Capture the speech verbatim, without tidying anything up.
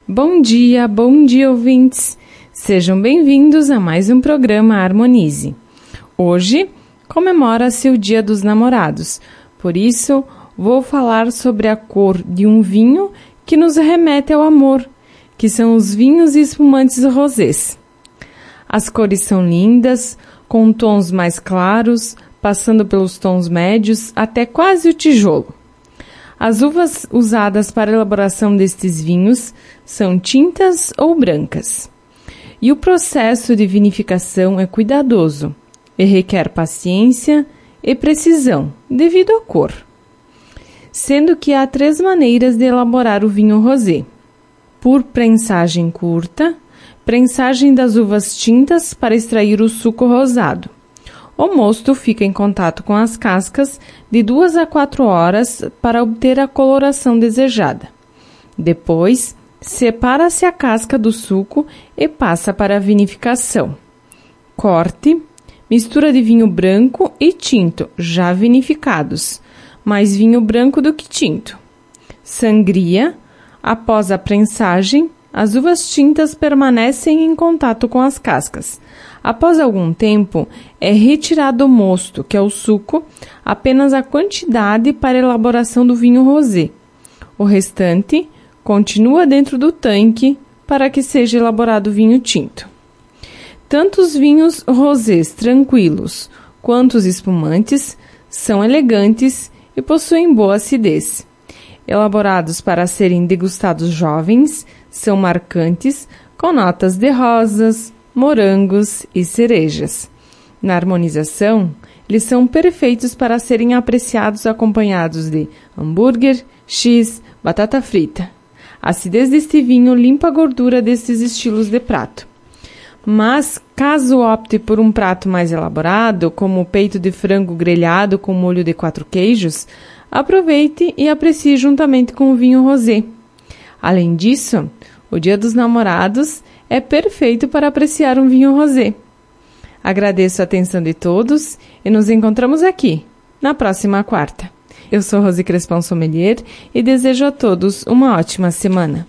Bom dia, bom dia, ouvintes! Sejam bem-vindos a mais um programa Harmonize. Hoje comemora-se o Dia dos Namorados, por isso vou falar sobre a cor de um vinho que nos remete ao amor, que são os vinhos e espumantes rosés. As cores são lindas, com tons mais claros, passando pelos tons médios até quase o tijolo. As uvas usadas para a elaboração destes vinhos são tintas ou brancas. E o processo de vinificação é cuidadoso e requer paciência e precisão devido à cor. Sendo que há três maneiras de elaborar o vinho rosé: por prensagem curta, prensagem das uvas tintas para extrair o suco rosado. O mosto fica em contato com as cascas de duas a quatro horas para obter a coloração desejada. Depois, separa-se a casca do suco e passa para a vinificação. Corte, mistura de vinho branco e tinto, já vinificados, mais vinho branco do que tinto. Sangria, após a prensagem, as uvas tintas permanecem em contato com as cascas. Após algum tempo, é retirado o mosto, que é o suco, apenas a quantidade para a elaboração do vinho rosé. O restante continua dentro do tanque para que seja elaborado o vinho tinto. Tanto os vinhos rosés tranquilos quanto os espumantes são elegantes e possuem boa acidez. Elaborados para serem degustados jovens, são marcantes, com notas de rosas, morangos e cerejas. Na harmonização, eles são perfeitos para serem apreciados acompanhados de hambúrguer, X, batata frita. A acidez deste vinho limpa a gordura destes estilos de prato. Mas, caso opte por um prato mais elaborado, como o peito de frango grelhado com molho de quatro queijos, aproveite e aprecie juntamente com o vinho rosé. Além disso, o Dia dos Namorados é perfeito para apreciar um vinho rosé. Agradeço a atenção de todos e nos encontramos aqui, na próxima quarta. Eu sou Rose Crespão Sommelier e desejo a todos uma ótima semana.